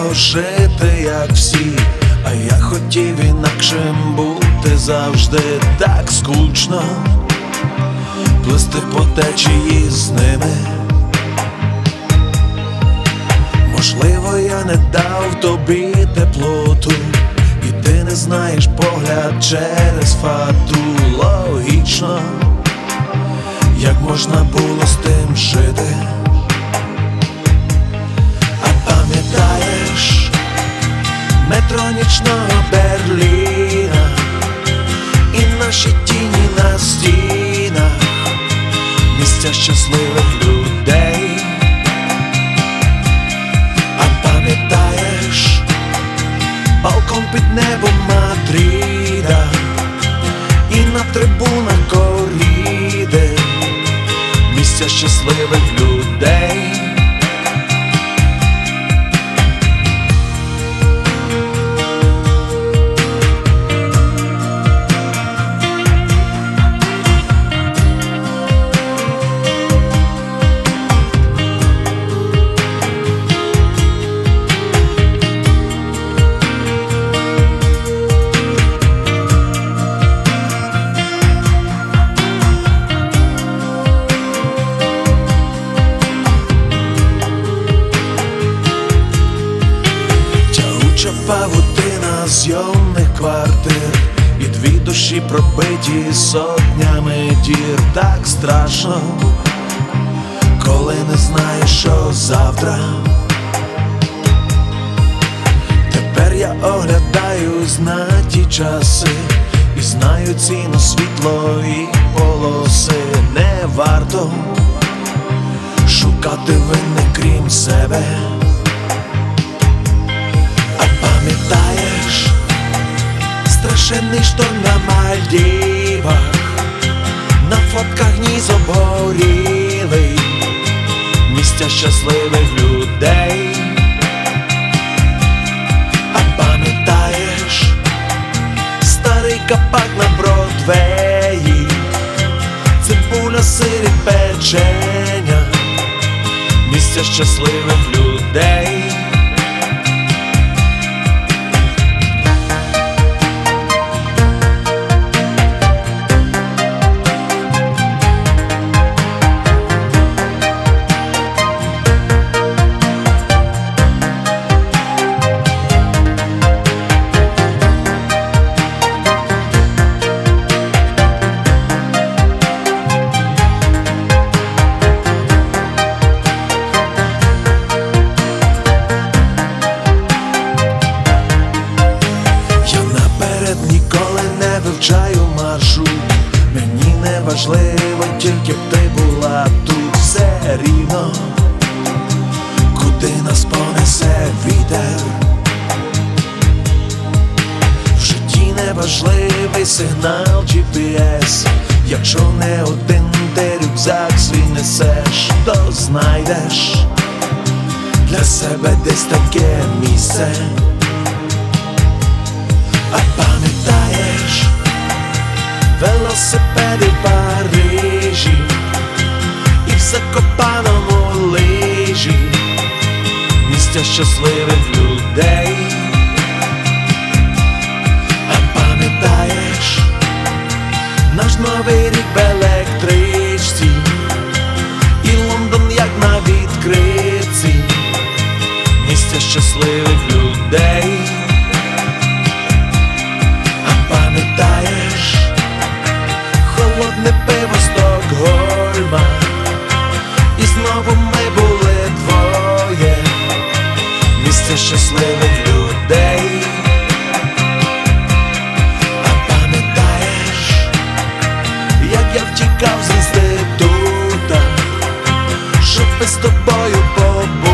важко жити, як всі, а я хотів інакшим бути завжди. Так скучно плисти по течії з ними. Можливо, я не дав тобі теплоту, і ти не знаєш погляд через фату. Логічно, як можна було з тим жити. А пам'ятаєш метро нічного Берліна і наші тіні на стінах, місця щасливих людей. А пам'ятаєш балкон під небом Мадрида і на трибунах коріди, місця щасливих людей. Павутина зйомних квартир і дві душі пробиті сотнями дір. Так страшно, коли не знаєш, що завтра. Тепер я оглядаюсь на ті часи і знаю ціну світлої полоси. Не варто шукати винних крім себе. Пам'ятаєш страшенний шторм на Мальдівах, на фотках ніс обгорілий, місця щасливих людей. А пам'ятаєш старий кабак на Бродвеї, цибуля, сир і печеня, місця щасливих людей. Ніколи не вивчаю маршрут, мені не важливо, тільки б ти була тут. Все рівно, куди нас понесе вітер. В житті не важливий сигнал GPS, якщо не один ти рюкзак свій несеш, то знайдеш для себе десь таке місце. А пам'ятаєш велосипеди в Парижі і в Закопаному лижі, місця щасливих людей. А пам'ятаєш наш новий рік в електричці і Лондон як на відкритці, місця щасливих людей. Пам'ятаєш холодне пиво Стокгольма, і знову ми були двоє, місце щасливих людей. А пам'ятаєш, як я втікав з інститута, щоб із тобою побути,